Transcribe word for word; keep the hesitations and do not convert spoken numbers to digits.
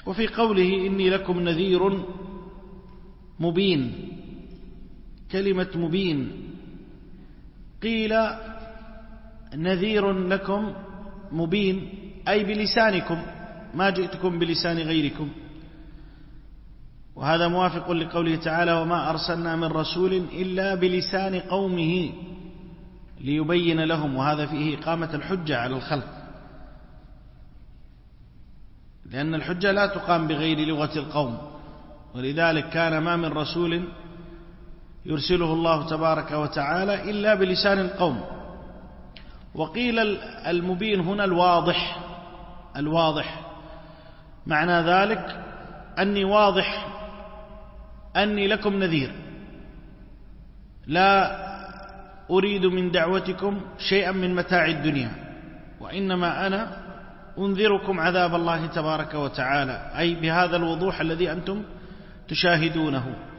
وفي قوله إني لكم نذير مبين، كلمة مبين قيل نذير لكم مبين أي بلسانكم، ما جئتكم بلسان غيركم، وهذا موافق لقوله تعالى وما أرسلنا من رسول إلا بلسان قومه ليبين لهم، وهذا فيه إقامة الحجة على الخلق، لأن الحجة لا تقام بغير لغة القوم، ولذلك كان ما من رسول يرسله الله تبارك وتعالى إلا بلسان القوم. وقيل المبين هنا الواضح، الواضح معنى ذلك أني واضح أني لكم نذير، لا أريد من دعوتكم شيئا من متاع الدنيا، وإنما أنا أنذركم عذاب الله تبارك وتعالى، أي بهذا الوضوح الذي أنتم تشاهدونه.